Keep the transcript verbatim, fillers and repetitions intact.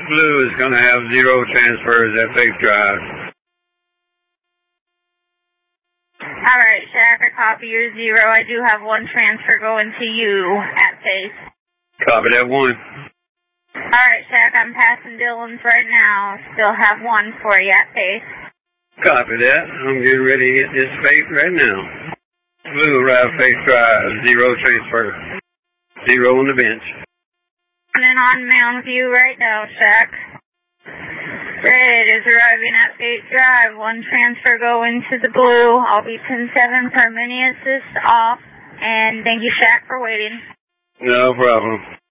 Blue is going to have zero transfers at Faith Drive. Alright, Shaq, I copy your zero. I do have one transfer going to you at Faith. Copy that one. Alright, Shaq, I'm passing Dylan's right now. Still have one for you at Faith. Copy that. I'm getting ready to hit this Faith right now. Blue arrive Faith Drive, zero transfer. Zero on the bench. Running on Mound View right now, Shaq. Red is arriving at Faith Drive. One transfer going to the blue. I'll be ten seven per mini assist off. And thank you, Shaq, for waiting. No problem.